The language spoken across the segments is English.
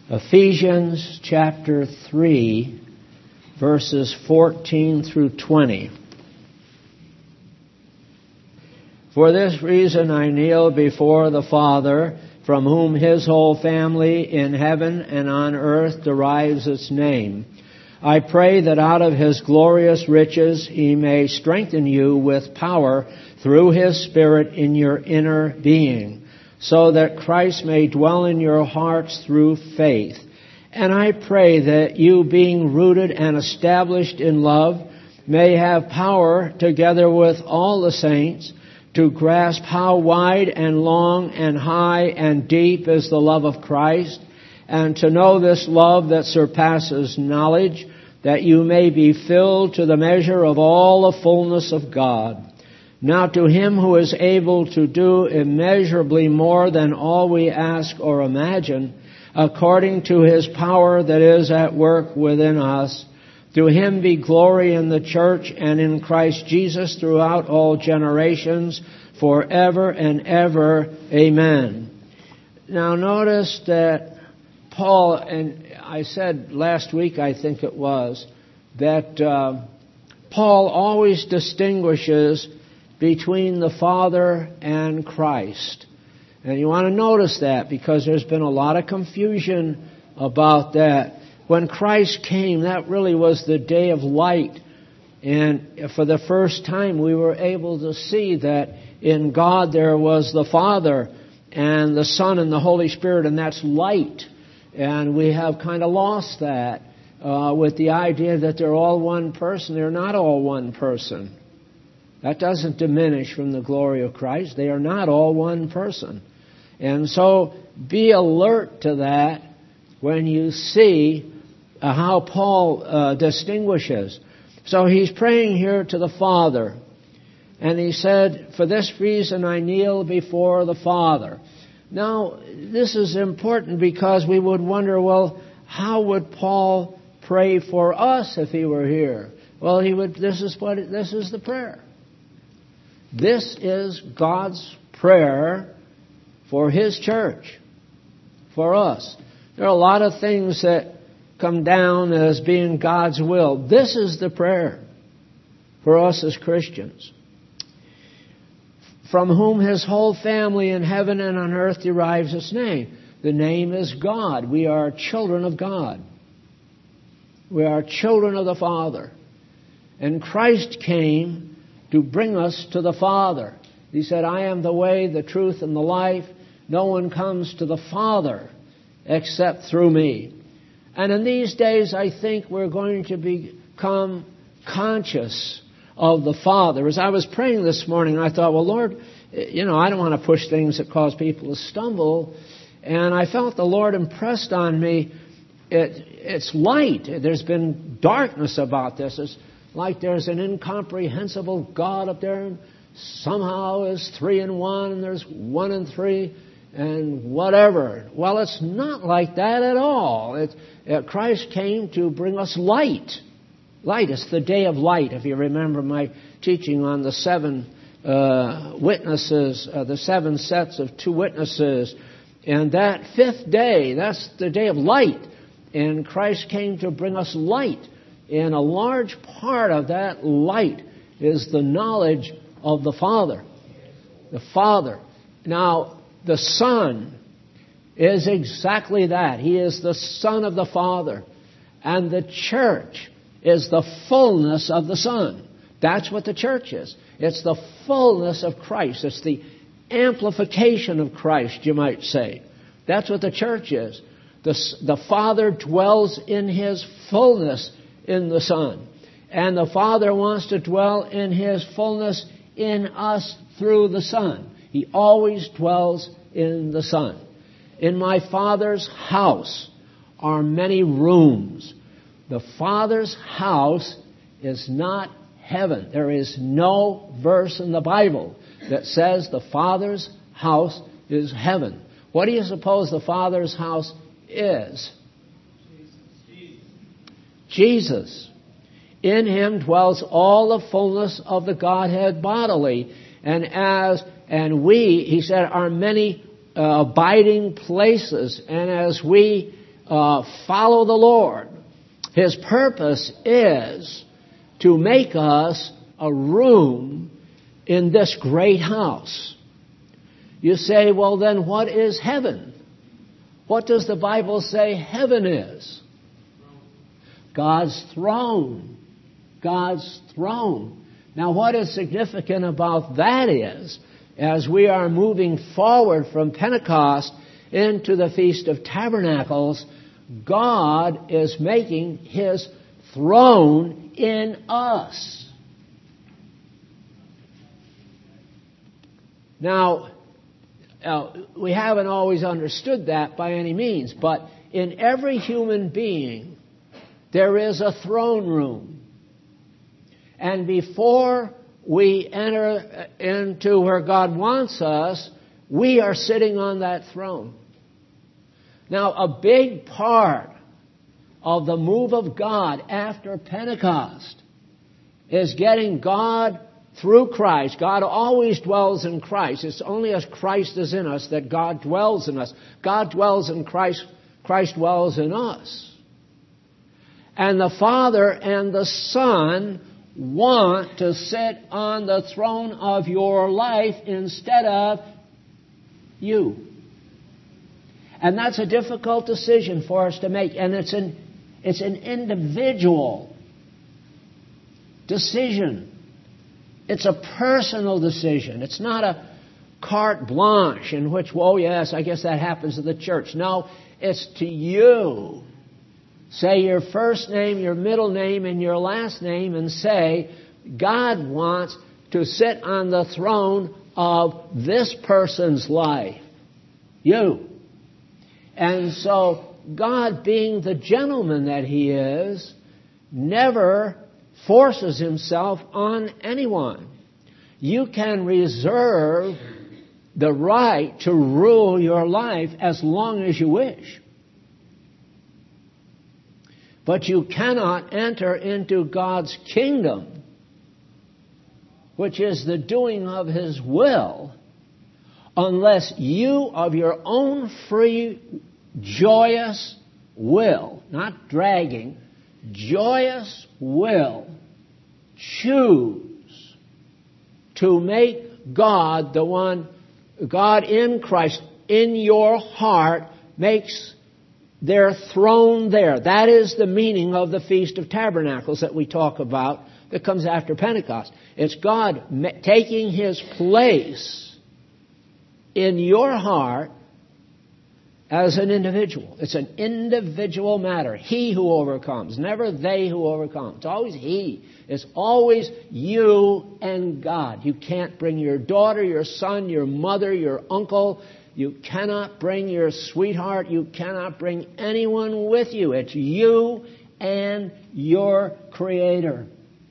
Ephesians chapter 3, verses 14 through 20. For this reason I kneel before the Father, from whom His whole family in heaven and on earth derives its name. I pray that out of His glorious riches He may strengthen you with power through His Spirit in your inner being, so that Christ may dwell in your hearts through faith. And I pray that you, being rooted and established in love, may have power, together with all the saints, to grasp how wide and long and high and deep is the love of Christ, and to know this love that surpasses knowledge, that you may be filled to the measure of all the fullness of God. Now to Him who is able to do immeasurably more than all we ask or imagine, according to His power that is at work within us, to Him be glory in the church and in Christ Jesus throughout all generations, forever and ever. Amen. Now notice that Paul, and I said last week, I think it was, that Paul always distinguishes between the Father and Christ. And you want to notice that because there's been a lot of confusion about that. When Christ came, that really was the day of light. And for the first time, we were able to see that in God there was the Father and the Son and the Holy Spirit, and that's light. And we have kind of lost that with the idea that they're all one person. They're not all one person. That doesn't diminish from the glory of Christ. They are not all one person. And so be alert to that when you see how Paul distinguishes. So he's praying here to the Father. And he said, for this reason I kneel before the Father. Now, this is important because we would wonder, well, how would Paul pray for us if he were here? Well, he would. This is the prayer. This is God's prayer for His church, for us. There are a lot of things that come down as being God's will. This is the prayer for us as Christians. From whom His whole family in heaven and on earth derives its name. The name is God. We are children of God. We are children of the Father. And Christ came to bring us to the Father. He said, I am the way, the truth, and the life. No one comes to the Father except through me. And in these days, I think we're going to become conscious of the Father. As I was praying this morning, I thought, well, Lord, I don't want to push things that cause people to stumble. And I felt the Lord impressed on me, it's light. There's been darkness about this. It's like there's an incomprehensible God up there, and somehow is 3 in 1, and there's 1 in 3, and whatever. Well, it's not like that at all. Christ came to bring us light. Light. It's the day of light. If you remember my teaching on the 7 witnesses, the 7 sets of 2 witnesses, and that 5th day, that's the day of light. And Christ came to bring us light. And a large part of that light is the knowledge of the Father. The Father. Now, the Son is exactly that. He is the Son of the Father. And the church is the fullness of the Son. That's what the church is. It's the fullness of Christ. It's the amplification of Christ, you might say. That's what the church is. The Father dwells in His fullness in the Son. And the Father wants to dwell in His fullness in us through the Son. He always dwells in the Son. In my Father's house are many rooms. The Father's house is not heaven. There is no verse in the Bible that says the Father's house is heaven. What do you suppose the Father's house is? Jesus. In Him dwells all the fullness of the Godhead bodily. And we, he said, are many abiding places. And as we follow the Lord. His purpose is to make us a room in this great house. You say, well, then what is heaven? What does the Bible say heaven is? God's throne. God's throne. Now, what is significant about that is, as we are moving forward from Pentecost into the Feast of Tabernacles, God is making His throne in us. Now, we haven't always understood that by any means, but in every human being, there is a throne room. And before we enter into where God wants us, we are sitting on that throne. Now, a big part of the move of God after Pentecost is getting God through Christ. God always dwells in Christ. It's only as Christ is in us that God dwells in us. God dwells in Christ. Christ dwells in us. And the Father and the Son want to sit on the throne of your life instead of you. And that's a difficult decision for us to make. And it's an individual decision. It's a personal decision. It's not a carte blanche in which, oh yes, I guess that happens to the church. No, it's to you. Say your first name, your middle name, and your last name and say, God wants to sit on the throne of this person's life. You. And so God, being the gentleman that He is, never forces Himself on anyone. You can reserve the right to rule your life as long as you wish. But you cannot enter into God's kingdom, which is the doing of His will, unless you of your own free, joyous will, not dragging, joyous will, choose to make God the one, God in Christ, in your heart, makes their throne there. That is the meaning of the Feast of Tabernacles that we talk about that comes after Pentecost. It's God taking His place in your heart as an individual. It's an individual matter. He who overcomes, never they who overcome. It's always He. It's always you and God. You can't bring your daughter, your son, your mother, your uncle. You cannot bring your sweetheart. You cannot bring anyone with you. It's you and your Creator.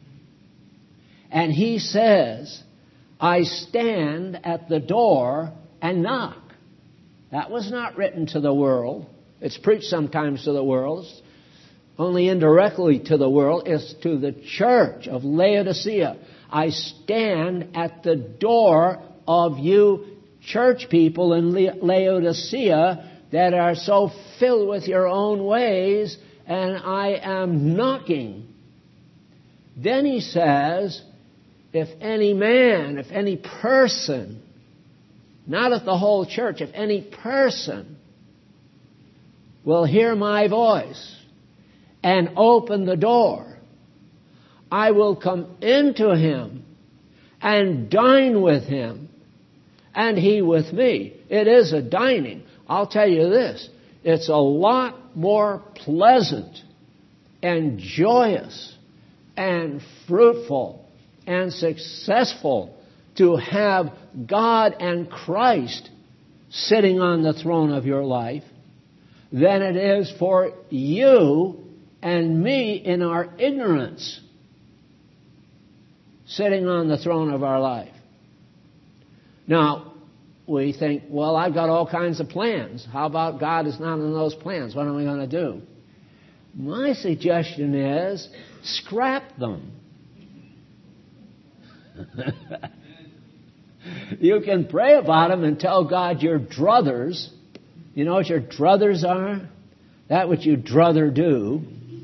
And He says, I stand at the door and knock. That was not written to the world. It's preached sometimes to the world. It's only indirectly to the world. It's to the church of Laodicea. I stand at the door of you church people in Laodicea that are so filled with your own ways, and I am knocking. Then He says, if any man, if any person, not of the whole church, if any person will hear my voice and open the door, I will come into him and dine with him, and he with me. It is a dining. I'll tell you this, it's a lot more pleasant and joyous and fruitful and successful to have God and Christ sitting on the throne of your life than it is for you and me in our ignorance sitting on the throne of our life. Now, we think, well, I've got all kinds of plans. How about God is not in those plans? What am I going to do? My suggestion is scrap them. You can pray about them and tell God your druthers. You know what your druthers are? that which you'd druther do.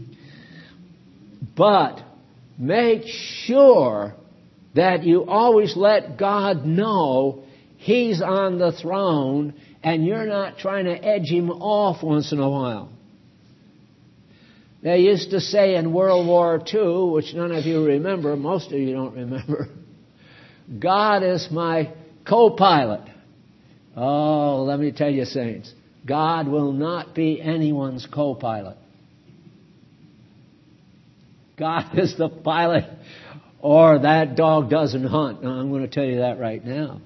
But make sure that you always let God know He's on the throne and you're not trying to edge Him off once in a while. They used to say in World War II, which none of you remember, most of you don't remember, God is my co-pilot. Oh, let me tell you, saints, God will not be anyone's co-pilot. God is the pilot, or that dog doesn't hunt. Now, I'm going to tell you that right now.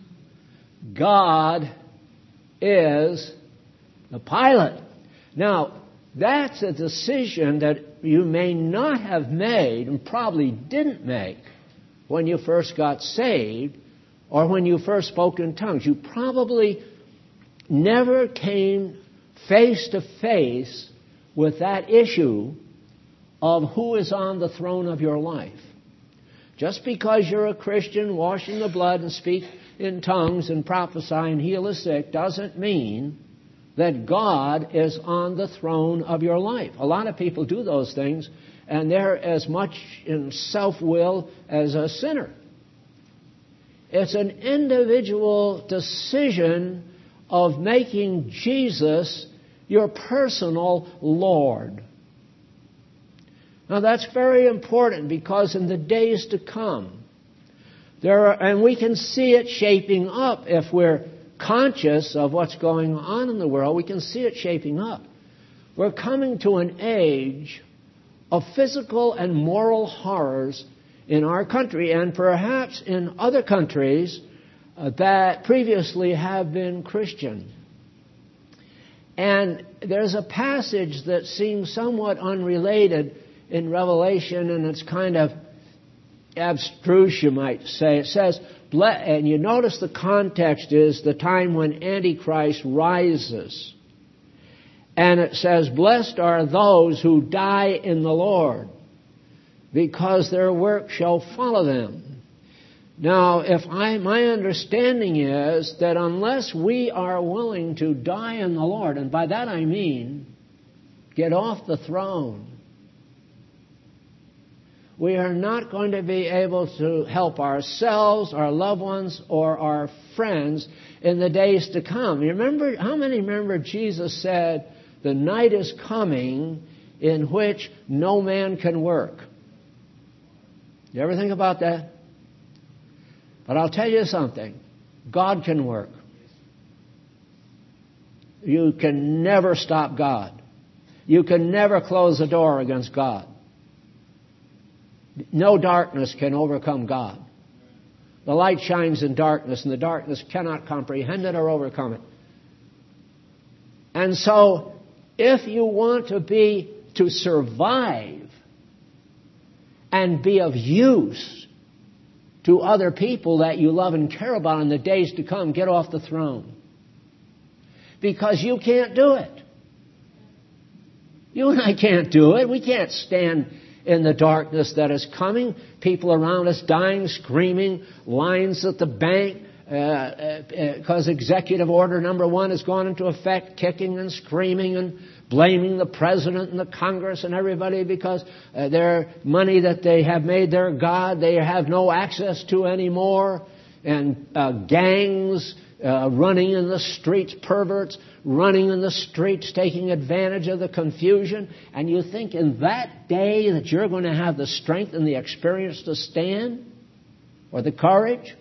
God is the pilot. Now, that's a decision that you may not have made and probably didn't make when you first got saved or when you first spoke in tongues. You probably never came face to face with that issue of who is on the throne of your life. Just because you're a Christian, washing the blood and speak in tongues and prophesy and heal the sick doesn't mean that God is on the throne of your life. A lot of people do those things, and they're as much in self-will as a sinner. It's an individual decision of making Jesus your personal Lord. Now that's very important because in the days to come, and we can see it shaping up if we're conscious of what's going on in the world, we can see it shaping up. We're coming to an age of physical and moral horrors in our country and perhaps in other countries that previously have been Christian. And there's a passage that seems somewhat unrelated in Revelation, and it's kind of abstruse, you might say. It says, and you notice the context is the time when Antichrist rises. And it says, blessed are those who die in the Lord, because their work shall follow them. Now, my understanding is that unless we are willing to die in the Lord, and by that I mean get off the throne, we are not going to be able to help ourselves, our loved ones, or our friends in the days to come. You remember, how many remember Jesus said, the night is coming in which no man can work? You ever think about that? But I'll tell you something. God can work. You can never stop God. You can never close the door against God. No darkness can overcome God. The light shines in darkness, and the darkness cannot comprehend it or overcome it. And so, if you want to survive and be of use to other people that you love and care about in the days to come, get off the throne. Because you can't do it. You and I can't do it. We can't stand in the darkness that is coming. People around us dying, screaming, lines at the bank, because executive order number 1 has gone into effect, kicking and screaming and blaming the president and the Congress and everybody because their money that they have made their God, they have no access to anymore. And gangs running in the streets, perverts running in the streets, taking advantage of the confusion. And you think in that day that you're going to have the strength and the experience to stand? Or the courage?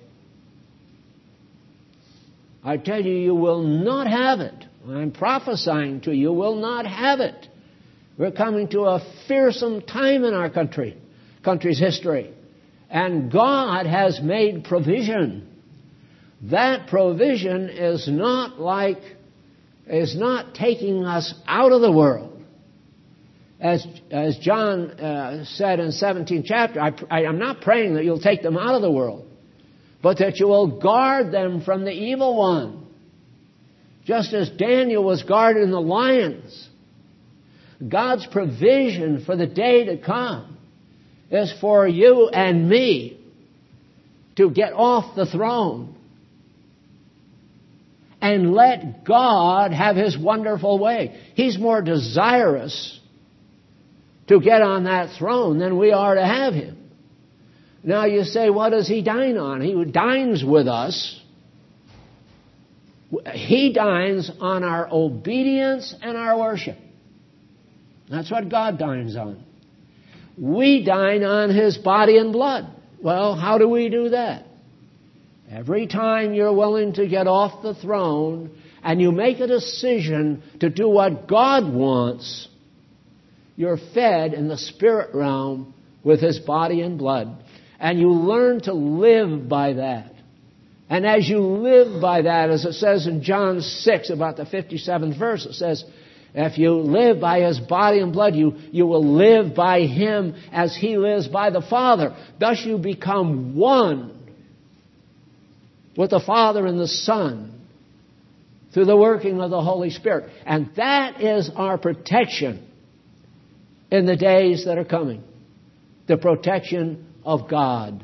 I tell you, you will not have it. I'm prophesying to you, will not have it. We're coming to a fearsome time in our country's history. And God has made provision. That provision is not taking us out of the world. As John said in 17th chapter, I'm not praying that you'll take them out of the world, but that you will guard them from the evil one. Just as Daniel was guarded in the lions. God's provision for the day to come is for you and me to get off the throne and let God have His wonderful way. He's more desirous to get on that throne than we are to have Him. Now you say, what does He dine on? He dines with us. He dines on our obedience and our worship. That's what God dines on. We dine on His body and blood. Well, how do we do that? Every time you're willing to get off the throne and you make a decision to do what God wants, you're fed in the spirit realm with His body and blood. And you learn to live by that. And as you live by that, as it says in John 6, about the 57th verse, it says, if you live by His body and blood, you will live by Him as He lives by the Father. Thus you become one with the Father and the Son through the working of the Holy Spirit. And that is our protection in the days that are coming. The protection of God.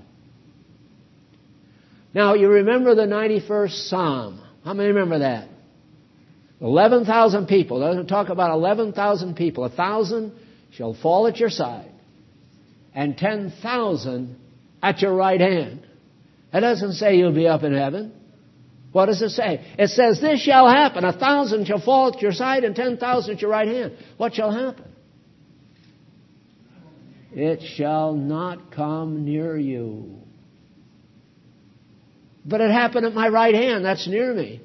Now, you remember the 91st Psalm. How many remember that? 11,000 people. It doesn't talk about 11,000 people. 1,000 shall fall at your side, and 10,000 at your right hand. It doesn't say you'll be up in heaven. What does it say? It says, this shall happen. 1,000 shall fall at your side, and 10,000 at your right hand. What shall happen? It shall not come near you. But it happened at my right hand. That's near me.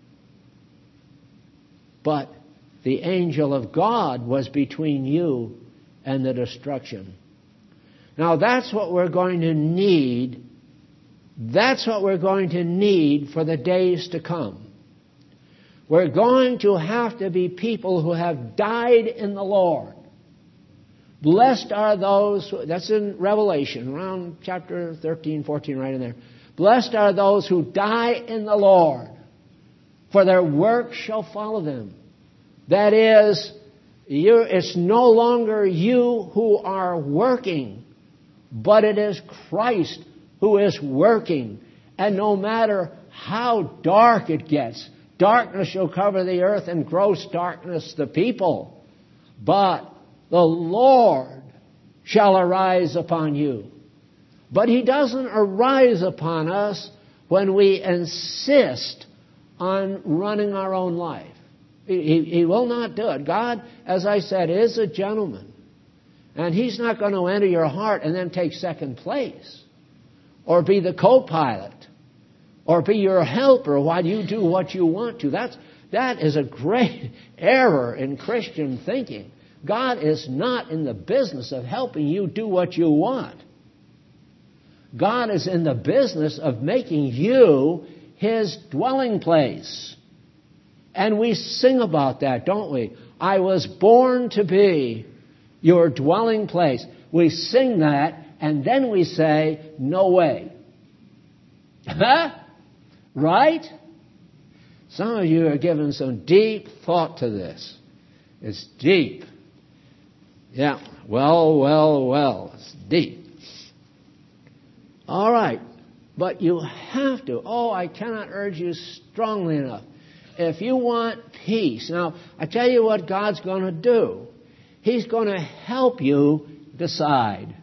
But the angel of God was between you and the destruction. Now that's what we're going to need. That's what we're going to need for the days to come. We're going to have to be people who have died in the Lord. Blessed are those, that's in Revelation, around chapter 13, 14, right in there. Blessed are those who die in the Lord, for their work shall follow them. That is, it's no longer you who are working, but it is Christ who is working. And no matter how dark it gets, darkness shall cover the earth and gross darkness the people. But the Lord shall arise upon you. But He doesn't arise upon us when we insist on running our own life. He will not do it. God, as I said, is a gentleman. And He's not going to enter your heart and then take second place, or be the co-pilot, or be your helper while you do what you want to. That is a great error in Christian thinking. God is not in the business of helping you do what you want. God is in the business of making you His dwelling place. And we sing about that, don't we? I was born to be your dwelling place. We sing that, and then we say, no way. Right? Some of you are giving some deep thought to this. It's deep. Yeah, well, it's deep. All right, but you have to. I cannot urge you strongly enough. If you want peace, now, I tell you what God's going to do. He's going to help you decide.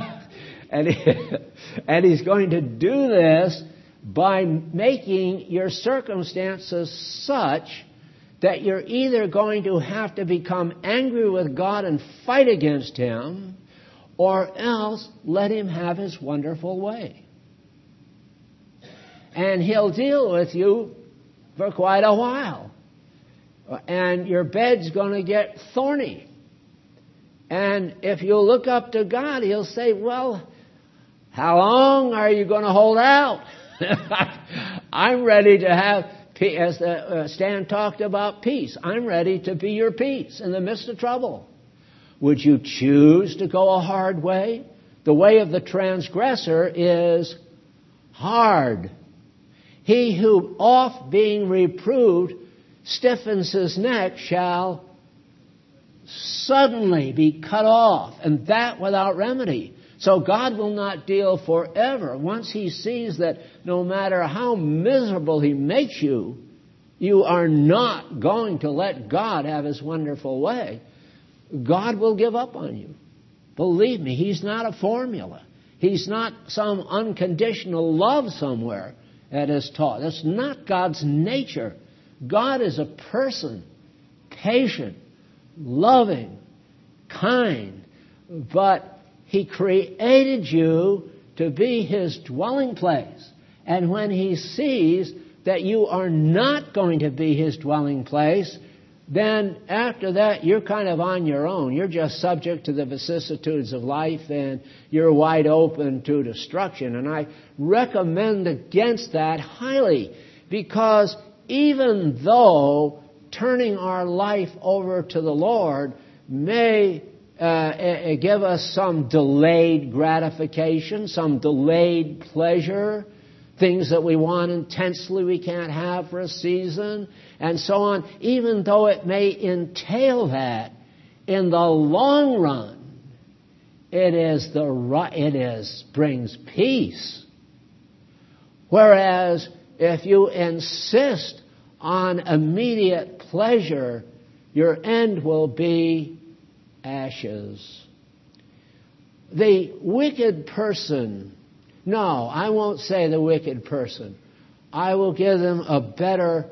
and He's going to do this by making your circumstances such that you're either going to have to become angry with God and fight against Him, or else let Him have His wonderful way. And He'll deal with you for quite a while. And your bed's going to get thorny. And if you look up to God, He'll say, well, how long are you going to hold out? I'm ready to have, as Stan talked about, peace. I'm ready to be your peace in the midst of trouble. Would you choose to go a hard way? The way of the transgressor is hard. He who, oft being reproved, stiffens his neck shall suddenly be cut off, and that without remedy. So God will not deal forever. Once He sees that no matter how miserable He makes you, you are not going to let God have His wonderful way, God will give up on you. Believe me, He's not a formula. He's not some unconditional love somewhere that is taught. That's not God's nature. God is a person, patient, loving, kind, but He created you to be His dwelling place. And when He sees that you are not going to be His dwelling place, then after that you're kind of on your own. You're just subject to the vicissitudes of life and you're wide open to destruction. And I recommend against that highly, because even though turning our life over to the Lord may give us some delayed gratification, some delayed pleasure, things that we want intensely we can't have for a season, and so on, even though it may entail that, in the long run, it brings peace. Whereas if you insist on immediate pleasure, your end will be ashes. The wicked person, no, I won't say the wicked person. I will give them a better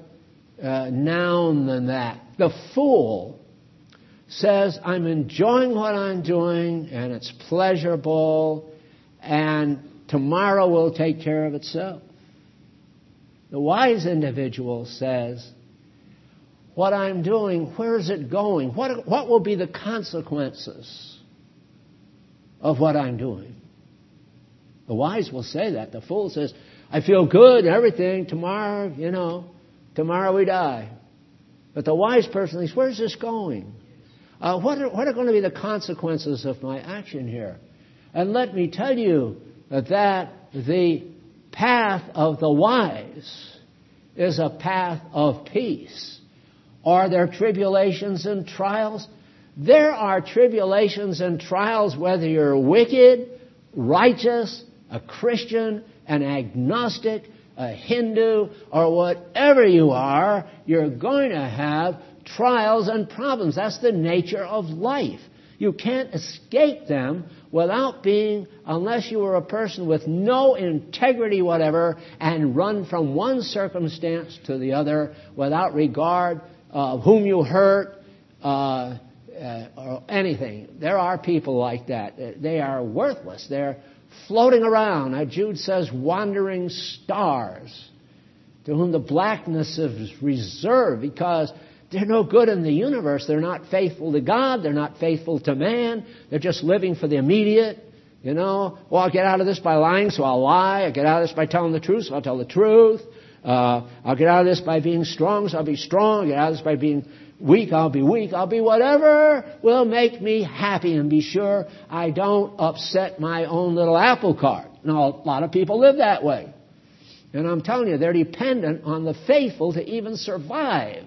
noun than that. The fool says, I'm enjoying what I'm doing and it's pleasurable and tomorrow will take care of itself. The wise individual says, what I'm doing, where is it going? What will be the consequences of what I'm doing? The wise will say that. The fool says, I feel good and everything. Tomorrow we die. But the wise person thinks, where's this going? What are going to be the consequences of my action here? And let me tell you that the path of the wise is a path of peace. Are there tribulations and trials? There are tribulations and trials whether you're wicked, righteous, a Christian, an agnostic, a Hindu, or whatever you are, you're going to have trials and problems. That's the nature of life. You can't escape them without being, unless you were a person with no integrity whatever and run from one circumstance to the other without regard of whom you hurt or anything. There are people like that. They are worthless. They're floating around. Jude says, wandering stars, to whom the blackness is reserved, because they're no good in the universe. They're not faithful to God. They're not faithful to man. They're just living for the immediate. Well, I'll get out of this by lying, so I'll lie. I'll get out of this by telling the truth, so I'll tell the truth. I'll get out of this by being strong, so I'll be strong. I'll get out of this by being weak, I'll be weak. I'll be whatever will make me happy and be sure I don't upset my own little apple cart. Now, a lot of people live that way. And I'm telling you, they're dependent on the faithful to even survive.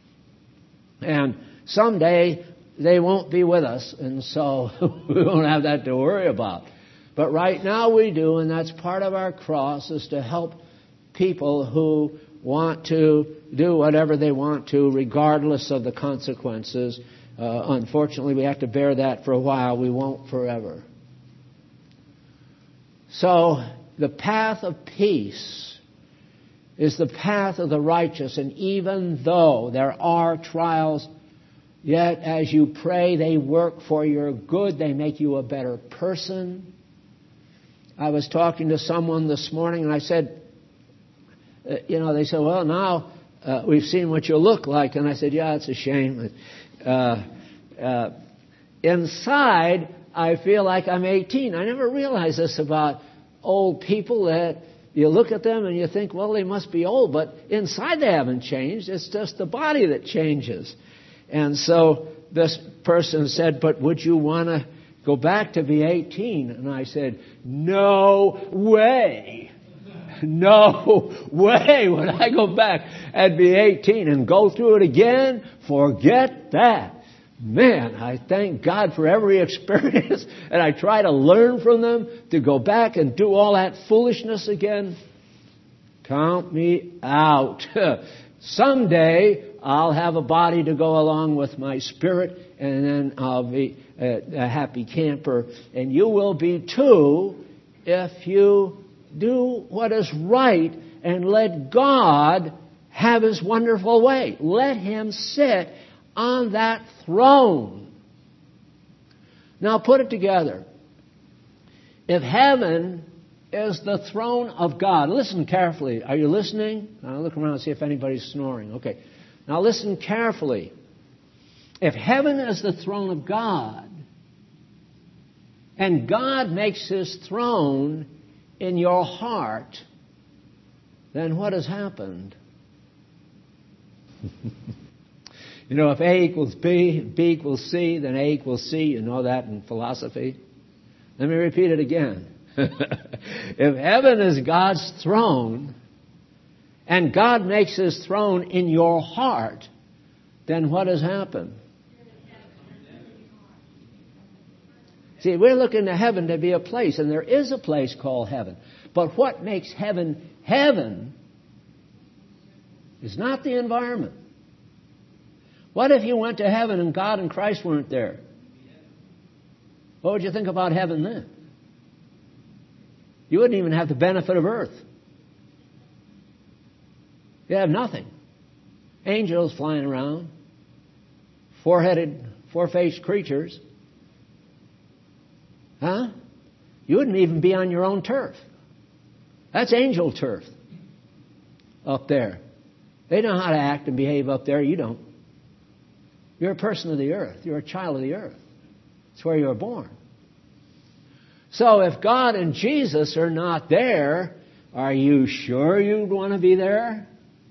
And someday they won't be with us, and so we won't have that to worry about. But right now we do, and that's part of our cross, is to help people who want to do whatever they want to, regardless of the consequences. Unfortunately, we have to bear that for a while. We won't forever. So, the path of peace is the path of the righteous. And even though there are trials, yet as you pray, they work for your good. They make you a better person. I was talking to someone this morning, and I said, they said, well, now we've seen what you look like. And I said, yeah, it's a shame. Inside, I feel like I'm 18. I never realized this about old people, that you look at them and you think, well, they must be old. But inside they haven't changed. It's just the body that changes. And so this person said, but would you want to go back to be 18? And I said, no way. No way would I go back and be 18 and go through it again. Forget that. Man, I thank God for every experience, and I try to learn from them. To go back and do all that foolishness again, count me out. Someday I'll have a body to go along with my spirit, and then I'll be a happy camper. And you will be too if you do what is right and let God have His wonderful way. Let Him sit on that throne. Now put it together. If heaven is the throne of God, listen carefully. Are you listening? I'll look around and see if anybody's snoring. Okay. Now listen carefully. If heaven is the throne of God, and God makes His throne in your heart, then what has happened? You know, if A equals B, B equals C, then A equals C. You know that in philosophy. Let me repeat it again. If heaven is God's throne, and God makes His throne in your heart, then what has happened? See, we're looking to heaven to be a place, and there is a place called heaven. But what makes heaven heaven is not the environment. What if you went to heaven and God and Christ weren't there? What would you think about heaven then? You wouldn't even have the benefit of earth. You'd have nothing. Angels flying around, four-headed, four-faced creatures. Huh? You wouldn't even be on your own turf. That's angel turf up there. They know how to act and behave up there. You don't. You're a person of the earth. You're a child of the earth. It's where you were born. So if God and Jesus are not there, are you sure you'd want to be there?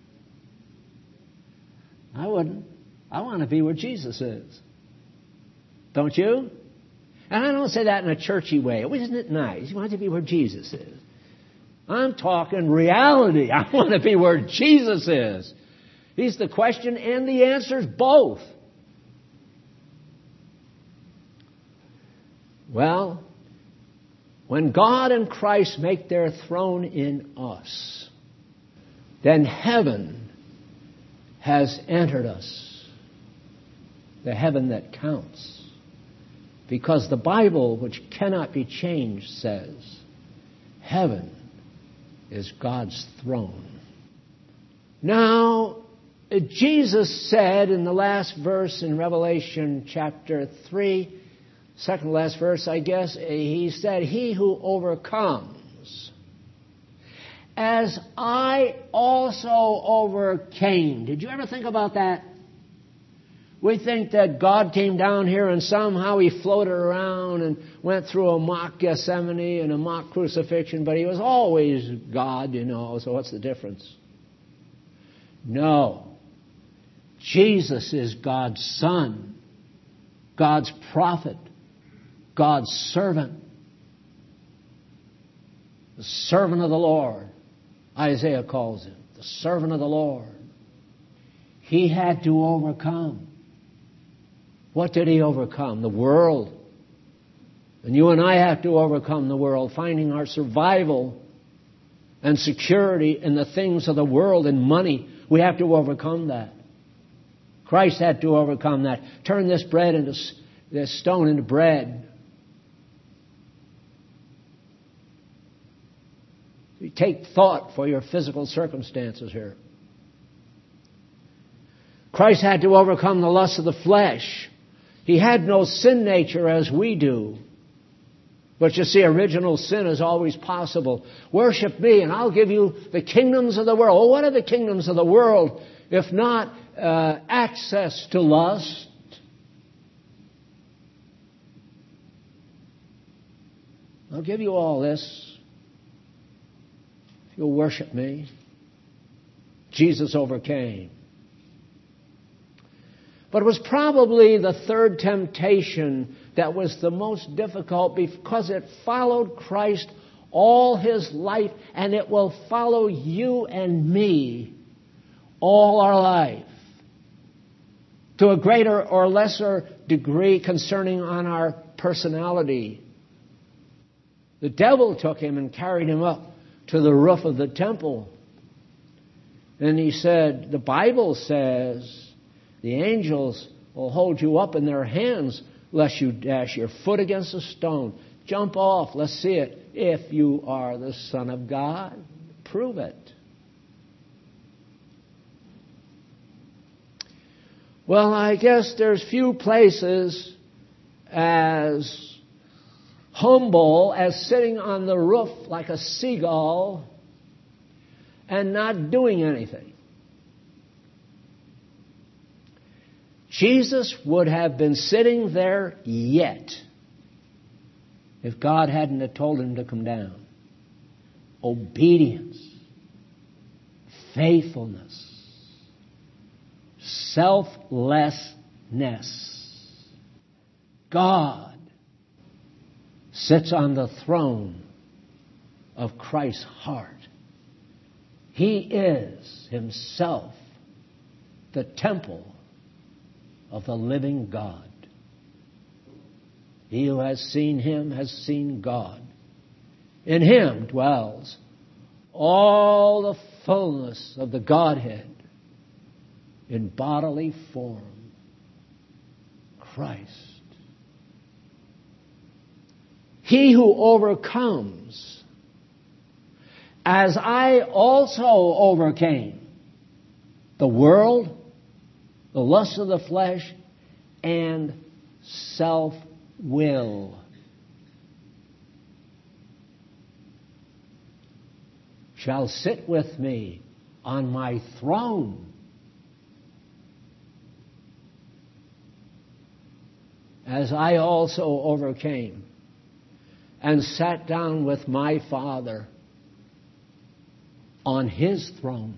I wouldn't. I want to be where Jesus is. Don't you? And I don't say that in a churchy way. Isn't it nice? You want to be where Jesus is. I'm talking reality. I want to be where Jesus is. He's the question and the answer's both. Well, when God and Christ make their throne in us, then heaven has entered us. The heaven that counts. Because the Bible, which cannot be changed, says, heaven is God's throne. Now, Jesus said in the last verse in Revelation chapter 3, second to last verse, I guess, He said, he who overcomes, as I also overcame. Did you ever think about that? We think that God came down here and somehow He floated around and went through a mock Gethsemane and a mock crucifixion, but He was always God, you know, so what's the difference? No. Jesus is God's Son, God's prophet, God's servant, the servant of the Lord. Isaiah calls Him the servant of the Lord. He had to overcome. What did He overcome? The world. And you and I have to overcome the world, finding our survival and security in the things of the world and money. We have to overcome that. Christ had to overcome that. Turn this stone into bread. You take thought for your physical circumstances here. Christ had to overcome the lust of the flesh. He had no sin nature as we do. But you see, original sin is always possible. Worship me and I'll give you the kingdoms of the world. Well, what are the kingdoms of the world if not access to lust? I'll give you all this if you'll worship me. Jesus overcame. But it was probably the third temptation that was the most difficult because it followed Christ all His life, and it will follow you and me all our life. To a greater or lesser degree concerning on our personality. The devil took Him and carried Him up to the roof of the temple And he said, the Bible says the angels will hold you up in their hands lest you dash your foot against a stone. Jump off. Let's see it. If you are the Son of God, prove it. Well, I guess there's few places as humble as sitting on the roof like a seagull and not doing anything. Jesus would have been sitting there yet if God hadn't have told him to come down. Obedience, faithfulness, selflessness. God sits on the throne of Christ's heart. He is himself the temple of the living God. He who has seen him has seen God. In him dwells all the fullness of the Godhead in bodily form. Christ. He who overcomes, as I also overcame the world, the lust of the flesh, and self-will. Shall sit with me on my throne. As I also overcame and sat down with my Father on his throne.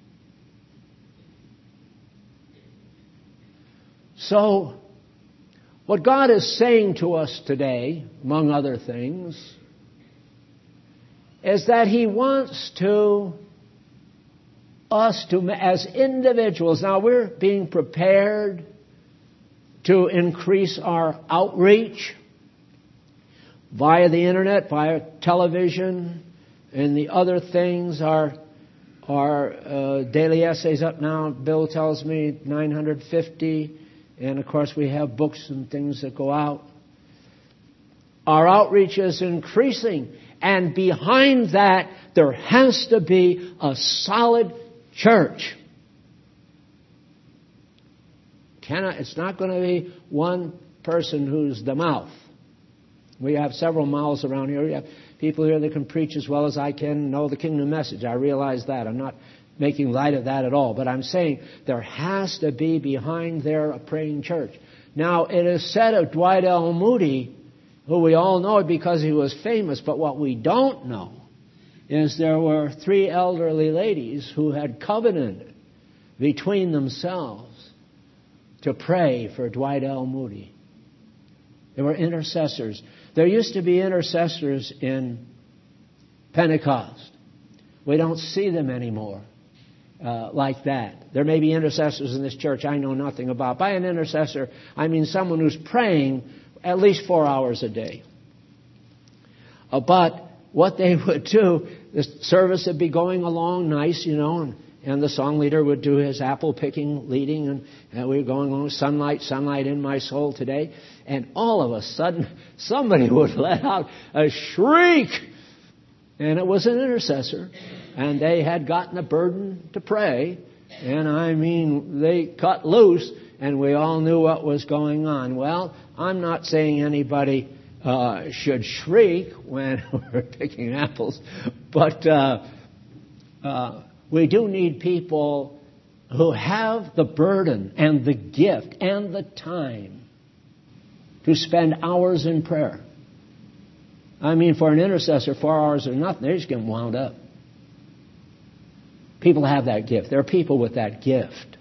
So, what God is saying to us today, among other things, is that he wants us to, as individuals, now we're being prepared to increase our outreach via the internet, via television, and the other things. Our daily essays up now, Bill tells me 950, and of course we have books and things that go out. Our outreach is increasing, and behind that there has to be a solid church. It's not going to be one person who's the mouth. We have several mouths around here. We have people here that can preach as well as I can, know the kingdom message. I realize that. I'm not making light of that at all. But I'm saying there has to be behind there a praying church. Now, it is said of Dwight L. Moody, who we all know because he was famous, but what we don't know is there were 3 elderly ladies who had covenanted between themselves to pray for Dwight L. Moody. They were intercessors. There used to be intercessors in Pentecost. We don't see them anymore like that. There may be intercessors in this church I know nothing about. By an intercessor, I mean someone who's praying at least 4 hours a day. But what they would do, the service would be going along nice, and the song leader would do his apple picking, leading, and we were going along, sunlight, sunlight in my soul today. And all of a sudden, somebody would let out a shriek. And it was an intercessor. And they had gotten a burden to pray. And I mean, they cut loose, and we all knew what was going on. Well, I'm not saying anybody should shriek when we're picking apples, but we do need people who have the burden and the gift and the time to spend hours in prayer. I mean, for an intercessor, 4 hours are nothing. They're just getting wound up. People have that gift. There are people with that gift.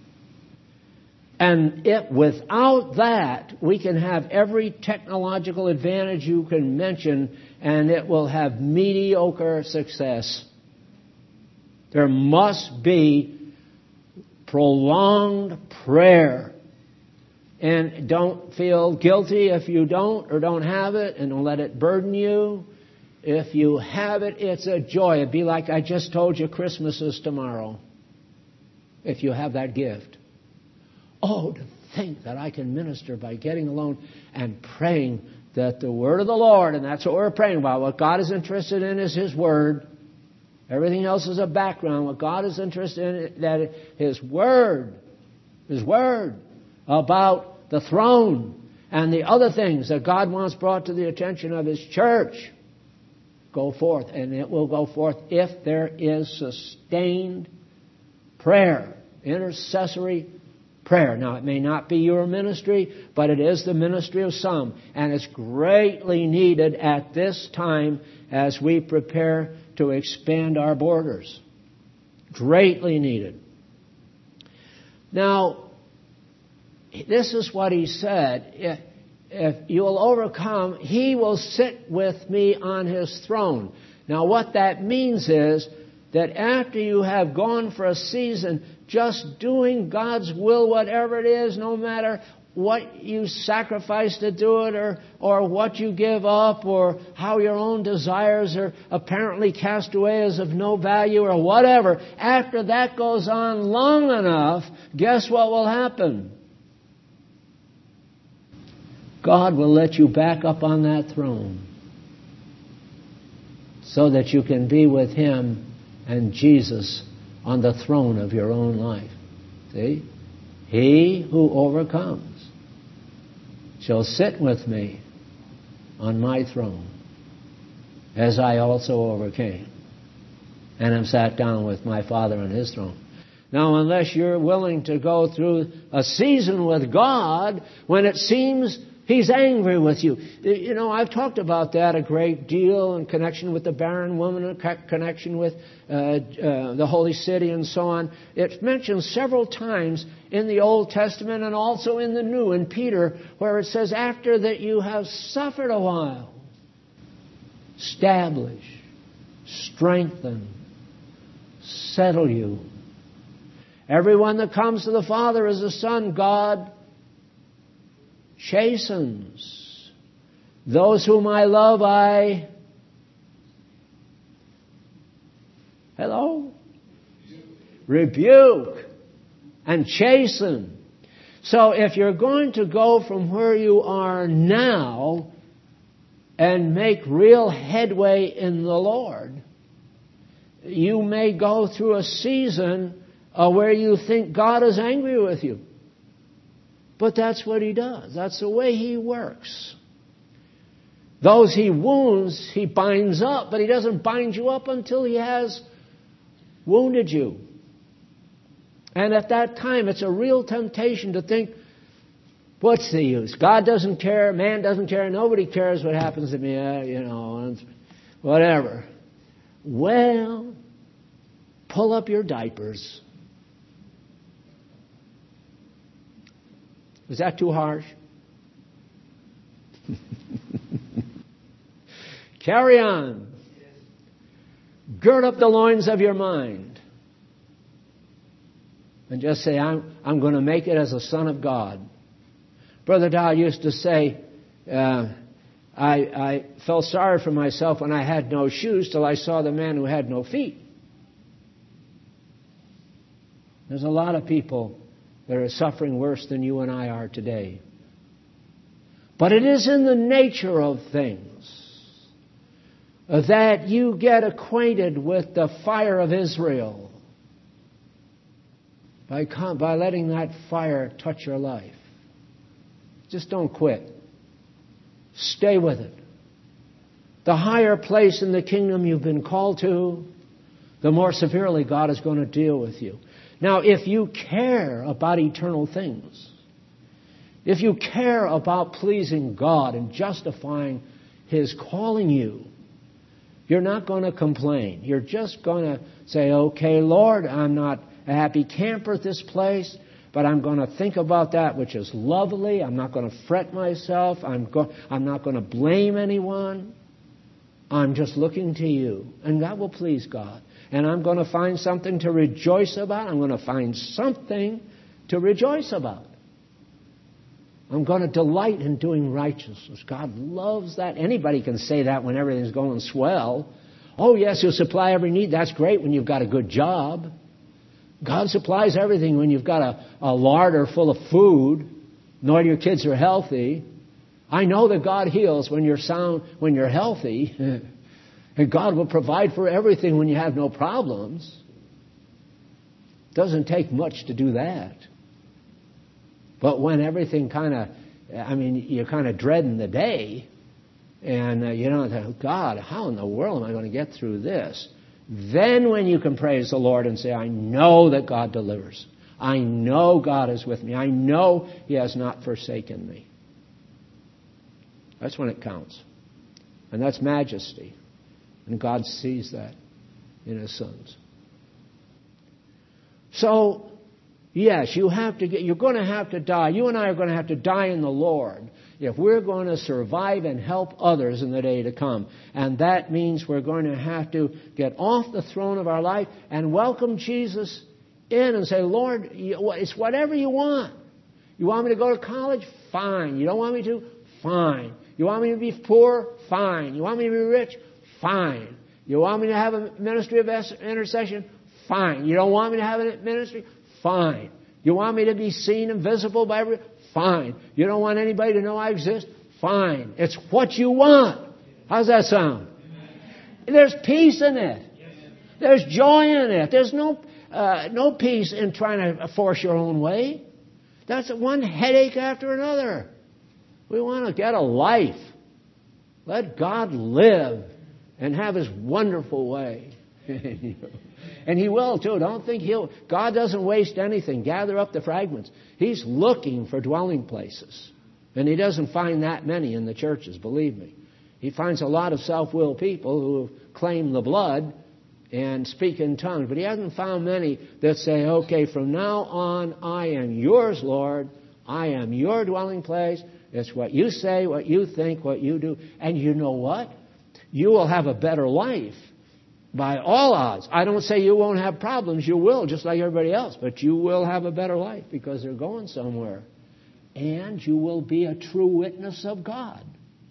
And without that, we can have every technological advantage you can mention, and it will have mediocre success. There must be prolonged prayer. And don't feel guilty if you don't or don't have it, and don't let it burden you. If you have it, it's a joy. It'd be like I just told you, Christmas is tomorrow. if you have that gift. Oh, to think that I can minister by getting alone and praying that the word of the Lord, and that's what we're praying about. What God is interested in is His word. Everything else is a background. What God is interested in is that His word about the throne and the other things that God wants brought to the attention of His church go forth. And it will go forth if there is sustained prayer, intercessory prayer. Now, it may not be your ministry, but it is the ministry of some. And it's greatly needed at this time as we prepare to expand our borders. Greatly needed. Now, this is what He said. If you will overcome, He will sit with me on His throne. Now, what that means is that after you have gone for a season just doing God's will, whatever it is, no matter what you sacrifice to do it or what you give up or how your own desires are apparently cast away as of no value or whatever, after that goes on long enough, guess what will happen? God will let you back up on that throne so that you can be with Him and Jesus on the throne of your own life. See? He who overcomes shall sit with me on my throne, as I also overcame, and am sat down with my Father on His throne. Now, unless you're willing to go through a season with God when it seems He's angry with you. You know, I've talked about that a great deal in connection with the barren woman, in connection with the holy city and so on. It's mentioned several times in the Old Testament and also in the New, in Peter, where it says, after that you have suffered a while, establish, strengthen, settle you. Everyone that comes to the Father is a son. God chastens. Those whom I love, I... Hello? Rebuke and chasten. So if you're going to go from where you are now and make real headway in the Lord, you may go through a season where you think God is angry with you. But that's what He does. That's the way He works. Those He wounds, He binds up, but He doesn't bind you up until He has wounded you. And at that time, it's a real temptation to think, what's the use? God doesn't care, man doesn't care, nobody cares what happens to me, whatever. Well, pull up your diapers. Is that too harsh? Carry on. Gird up the loins of your mind. And just say, I'm going to make it as a son of God. Brother Dow used to say, I felt sorry for myself when I had no shoes till I saw the man who had no feet. There's a lot of people that are suffering worse than you and I are today. But it is in the nature of things that you get acquainted with the fire of Israel by letting that fire touch your life. Just don't quit. Stay with it. The higher place in the kingdom you've been called to, the more severely God is going to deal with you. Now, if you care about eternal things, if you care about pleasing God and justifying His calling you, you're not going to complain. You're just going to say, okay, Lord, I'm not a happy camper at this place, but I'm going to think about that which is lovely. I'm not going to fret myself. I'm not going to blame anyone. I'm just looking to you. And that will please God. And I'm going to find something to rejoice about. I'm going to find something to rejoice about. I'm going to delight in doing righteousness. God loves that. Anybody can say that when everything's going swell. Oh, yes, He'll supply every need. That's great when you've got a good job. God supplies everything when you've got a larder full of food, knowing your kids are healthy. I know that God heals when you're sound, when you're healthy. And God will provide for everything when you have no problems. It doesn't take much to do that. But when everything you're kind of dreading the day, and God, how in the world am I going to get through this? Then when you can praise the Lord and say, I know that God delivers. I know God is with me. I know He has not forsaken me. That's when it counts. And that's majesty. And God sees that in His sons. So, yes, you're going to have to die. You and I are going to have to die in the Lord if we're going to survive and help others in the day to come. And that means we're going to have to get off the throne of our life and welcome Jesus in and say, Lord, it's whatever you want. You want me to go to college? Fine. You don't want me to? Fine. You want me to be poor? Fine. You want me to be rich? Fine. You want me to have a ministry of intercession? Fine. You don't want me to have a ministry? Fine. You want me to be seen and visible by everyone? Fine. You don't want anybody to know I exist? Fine. It's what you want. How's that sound? There's peace in it. There's joy in it. There's no peace in trying to force your own way. That's one headache after another. We want to get a life. Let God live and have His wonderful way. And He will too. Don't think God doesn't waste anything. Gather up the fragments. He's looking for dwelling places. And He doesn't find that many in the churches, believe me. He finds a lot of self-willed people who claim the blood and speak in tongues. But He hasn't found many that say, okay, from now on, I am yours, Lord. I am your dwelling place. It's what you say, what you think, what you do. And you know what? You will have a better life. By all odds. I don't say you won't have problems. You will, just like everybody else. But you will have a better life because they're going somewhere. And you will be a true witness of God.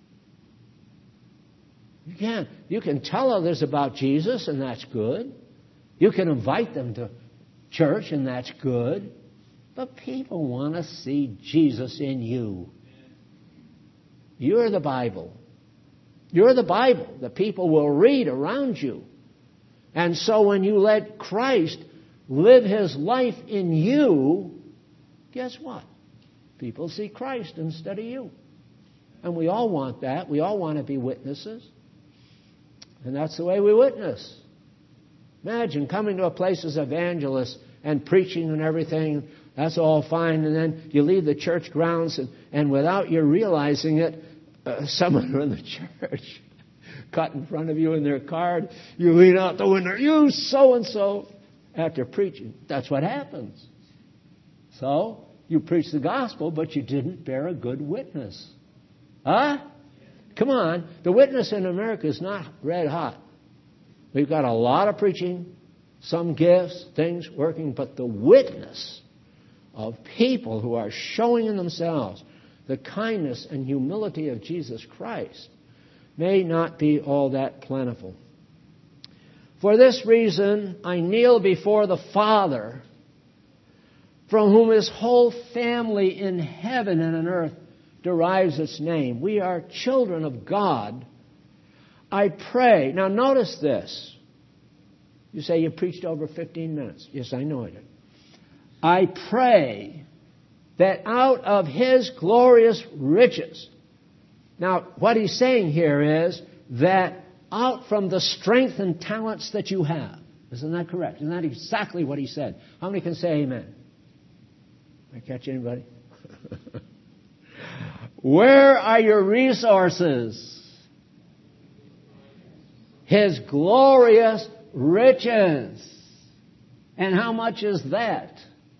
You can tell others about Jesus, and that's good. You can invite them to church, and that's good. But people want to see Jesus in you. You're the Bible. You're the Bible that people will read around you. And so when you let Christ live His life in you, guess what? People see Christ instead of you. And we all want that. We all want to be witnesses. And that's the way we witness. Imagine coming to a place as evangelists and preaching and everything. That's all fine. And then you leave the church grounds and without you realizing it, someone in the church cut in front of you in their car. You lean out the window. You so-and-so. After preaching. That's what happens. So, you preach the gospel, but you didn't bear a good witness. Huh? Come on. The witness in America is not red hot. We've got a lot of preaching, some gifts, things working, but the witness of people who are showing in themselves the kindness and humility of Jesus Christ may not be all that plentiful. For this reason, I kneel before the Father, from whom His whole family in heaven and on earth derives its name. We are children of God. I pray. Now notice this. You say you preached over 15 minutes. Yes, I know I did. I pray that out of His glorious riches. Now, what he's saying here is that out from the strength and talents that you have. Isn't that correct? Isn't that exactly what he said? How many can say amen? Did I catch anybody? Where are your resources? His glorious riches. And how much is that?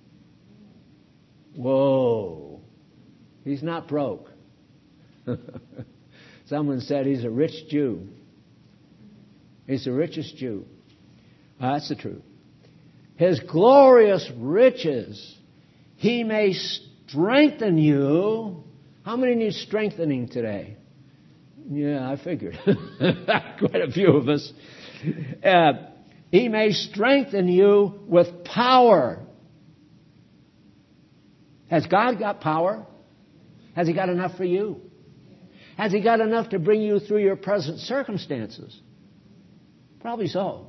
Whoa. He's not broke. Someone said he's a rich Jew. He's the richest Jew. That's the truth. His glorious riches, He may strengthen you. How many need strengthening today? Yeah, I figured. Quite a few of us. He may strengthen you with power. Has God got power? Has He got enough for you? Has He got enough to bring you through your present circumstances? Probably so.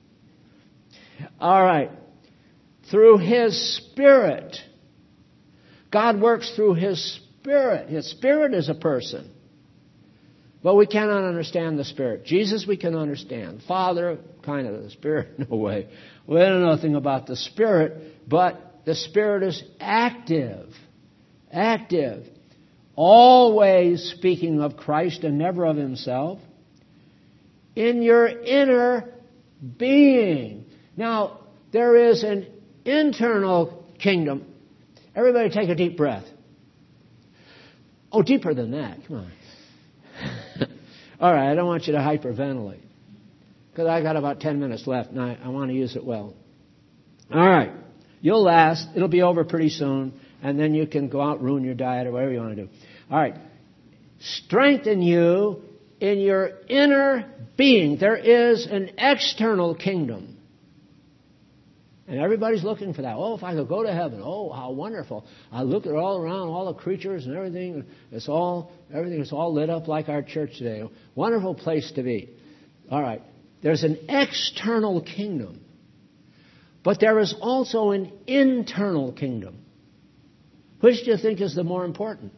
All right. Through His Spirit. God works through His Spirit. His Spirit is a person. But we cannot understand the Spirit. Jesus we can understand. Father, kind of. The Spirit, no way. We don't know nothing about the Spirit, but the Spirit is active. Active. Always speaking of Christ and never of Himself. In your inner being. Now, there is an internal kingdom. Everybody take a deep breath. Oh, deeper than that. Come on. All right, I don't want you to hyperventilate. Because I got about 10 minutes left and I want to use it well. All right. You'll last. It'll be over pretty soon. And then you can go out and ruin your diet or whatever you want to do. All right. Strengthen you in your inner being. There is an external kingdom. And everybody's looking for that. Oh, if I could go to heaven. Oh, how wonderful. I look at all around, all the creatures and everything. Everything is all lit up like our church today. Wonderful place to be. All right. There's an external kingdom. But there is also an internal kingdom. Which do you think is the more important?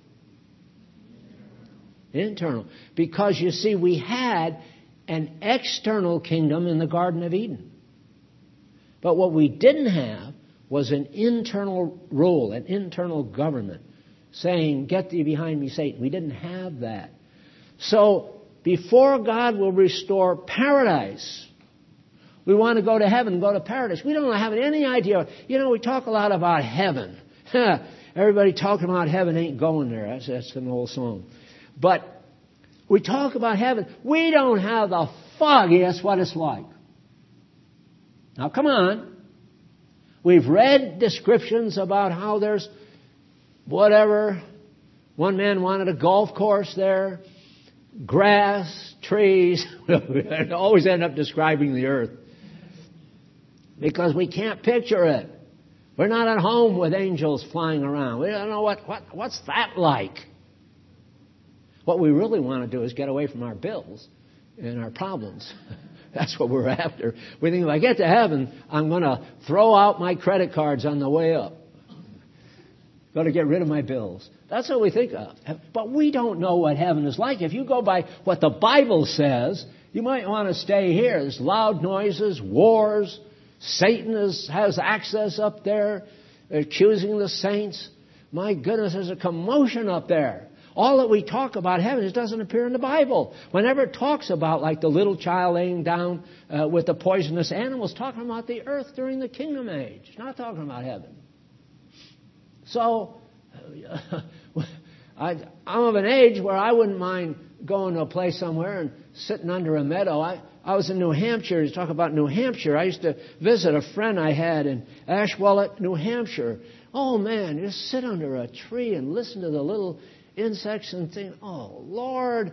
Internal. Because you see, we had an external kingdom in the Garden of Eden. But what we didn't have was an internal rule, an internal government, saying, get thee behind me, Satan. We didn't have that. So, before God will restore paradise, we want to go to heaven and go to paradise. We don't have any idea. You know, we talk a lot about heaven. Everybody talking about heaven ain't going there. That's an old song. But we talk about heaven. We don't have the foggiest what it's like. Now, come on. We've read descriptions about how there's whatever. One man wanted a golf course there, grass, trees. We always end up describing the earth because we can't picture it. We're not at home with angels flying around. We don't know what's that like. What we really want to do is get away from our bills and our problems. That's what we're after. We think if I get to heaven, I'm going to throw out my credit cards on the way up. Got to get rid of my bills. That's what we think of. But we don't know what heaven is like. If you go by what the Bible says, you might want to stay here. There's loud noises, wars. Satan has access up there, accusing the saints. My goodness, there's a commotion up there. All that we talk about heaven, it doesn't appear in the Bible. Whenever it talks about, like the little child laying down with the poisonous animals, talking about the earth during the kingdom age. It's not talking about heaven. So, I'm of an age where I wouldn't mind going to a place somewhere and sitting under a meadow. I was in New Hampshire. You talk about New Hampshire. I used to visit a friend I had in Ashwellet, New Hampshire. Oh, man, you just sit under a tree and listen to the little insects and think, oh, Lord,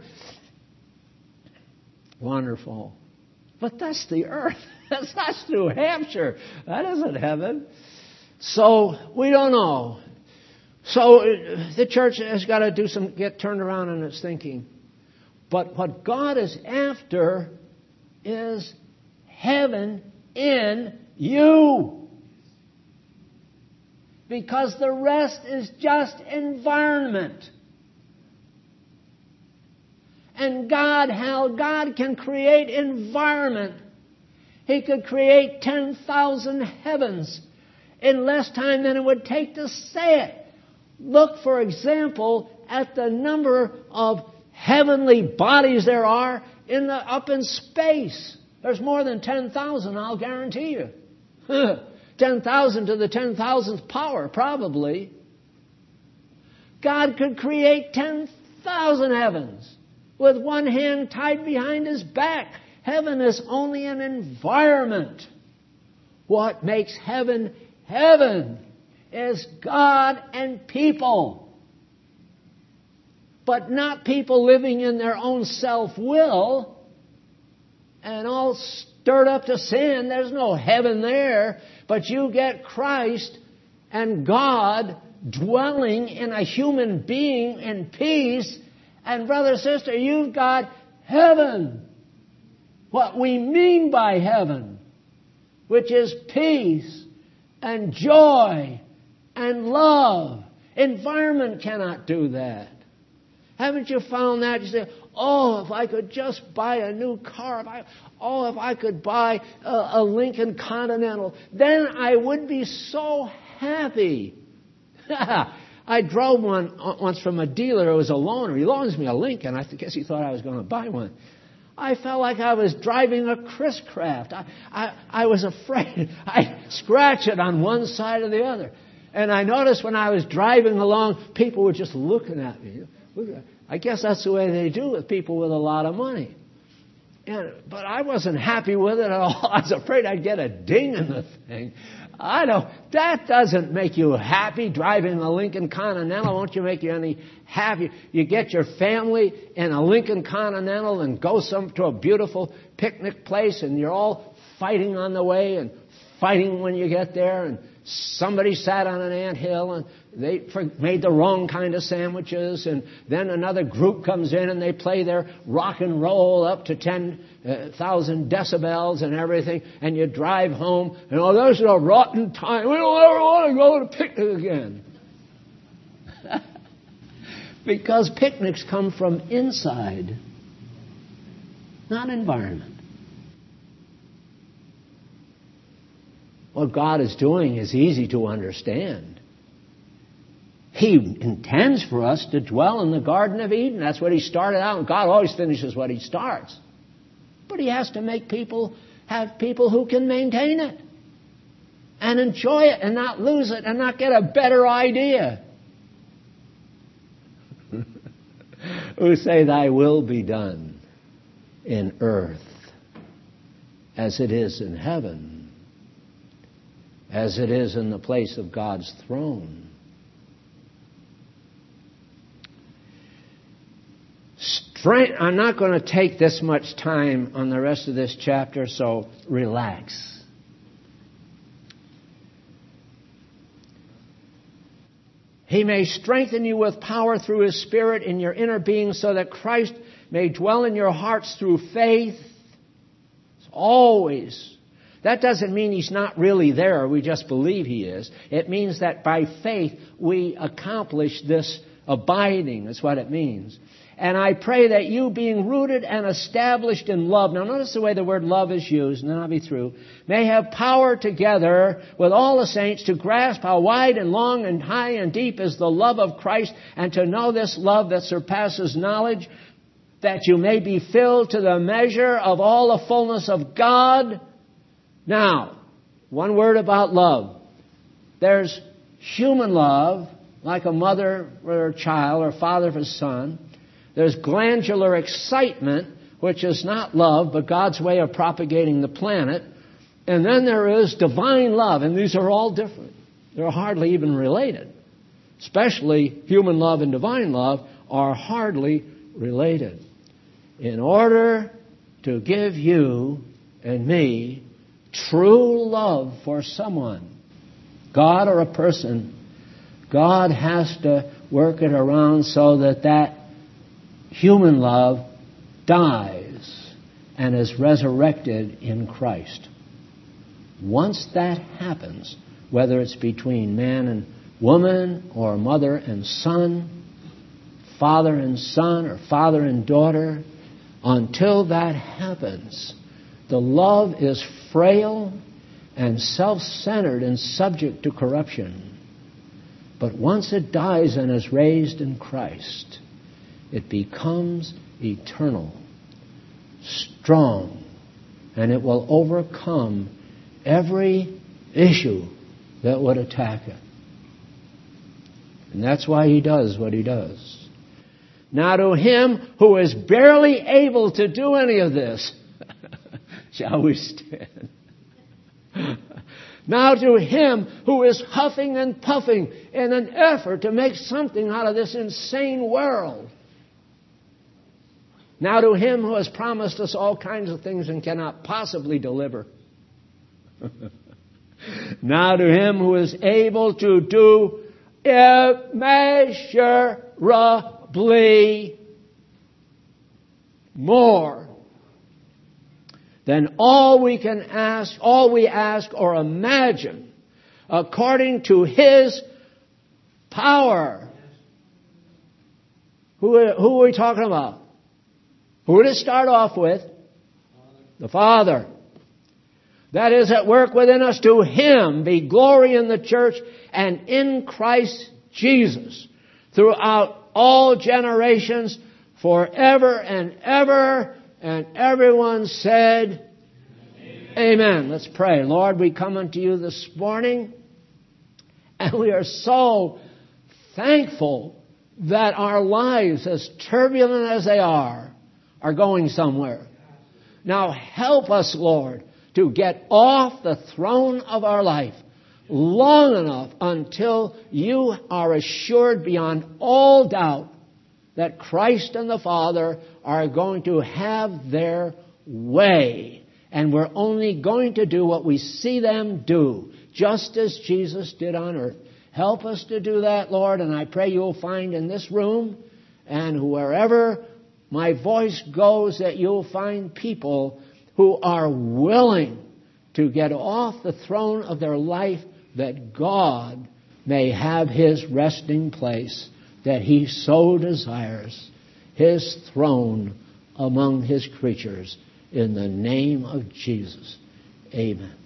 wonderful. But that's the earth. That's New Hampshire. That isn't heaven. So we don't know. So the church has got to get turned around in its thinking. But what God is after is heaven in you. Because the rest is just environment. And how God can create environment. He could create 10,000 heavens in less time than it would take to say it. Look, for example, at the number of heavenly bodies there are up in space. There's more than 10,000, I'll guarantee you. 10,000 to the 10,000th power, probably. God could create 10,000 heavens with one hand tied behind his back. Heaven is only an environment. What makes heaven heaven is God and people. But not people living in their own self-will and all stirred up to sin. There's no heaven there. But you get Christ and God dwelling in a human being in peace. And brother, sister, you've got heaven. What we mean by heaven, which is peace and joy and love. Environment cannot do that. Haven't you found that? You say, oh, if I could just buy a new car. If I could buy a Lincoln Continental, then I would be so happy. I drove one once from a dealer who was a loaner. He loans me a Lincoln. I guess he thought I was going to buy one. I felt like I was driving a Chris Craft. I was afraid. I scratched it on one side or the other. And I noticed when I was driving along, people were just looking at me. I guess that's the way they do with people with a lot of money. But I wasn't happy with it at all. I was afraid I'd get a ding in the thing. That doesn't make you happy, driving a Lincoln Continental. Won't you make you any happy? You get your family in a Lincoln Continental and go to a beautiful picnic place, and you're all fighting on the way and fighting when you get there, and somebody sat on an anthill and they made the wrong kind of sandwiches, and then another group comes in and they play their rock and roll up to 10,000 decibels and everything, and you drive home and, oh, this is a rotten time. We don't ever want to go to a picnic again. Because picnics come from inside, not environment. What God is doing is easy to understand. He intends for us to dwell in the Garden of Eden. That's what He started out. And God always finishes what He starts. But He has to make have people who can maintain it and enjoy it and not lose it and not get a better idea. Who say, thy will be done in earth as it is in heaven, as it is in the place of God's throne. I'm not going to take this much time on the rest of this chapter, so relax. He may strengthen you with power through His Spirit in your inner being, so that Christ may dwell in your hearts through faith. Always. That doesn't mean He's not really there. We just believe He is. It means that by faith we accomplish this abiding. That's what it means. And I pray that you, being rooted and established in love, now notice the way the word love is used, and then I'll be through, may have power together with all the saints to grasp how wide and long and high and deep is the love of Christ, and to know this love that surpasses knowledge, that you may be filled to the measure of all the fullness of God. Now, one word about love. There's human love, like a mother for her child or father for his son. There's glandular excitement, which is not love, but God's way of propagating the planet. And then there is divine love, and these are all different. They're hardly even related. Especially human love and divine love are hardly related. In order to give you and me true love for someone, God or a person, God has to work it around so that human love dies and is resurrected in Christ. Once that happens, whether it's between man and woman or mother and son, father and son or father and daughter, until that happens, the love is frail and self-centered and subject to corruption. But once it dies and is raised in Christ, it becomes eternal, strong, and it will overcome every issue that would attack it. And that's why He does what He does. Now to him who is barely able to do any of this, shall we stand? Now to him who is huffing and puffing in an effort to make something out of this insane world, Now to him who has promised us all kinds of things and cannot possibly deliver. Now to him who is able to do immeasurably more than all we ask or imagine, according to his power. Who are we talking about? Who did it start off with? The Father. That is at work within us. To him be glory in the church and in Christ Jesus throughout all generations, forever and ever. And everyone said, Amen. Let's pray. Lord, we come unto you this morning, and we are so thankful that our lives, as turbulent as they are going somewhere. Now help us, Lord, to get off the throne of our life long enough until you are assured beyond all doubt that Christ and the Father are going to have their way. And we're only going to do what we see them do, just as Jesus did on earth. Help us to do that, Lord, and I pray you'll find in this room and wherever my voice goes that you'll find people who are willing to get off the throne of their life, that God may have his resting place that he so desires, his throne among his creatures. In the name of Jesus, amen.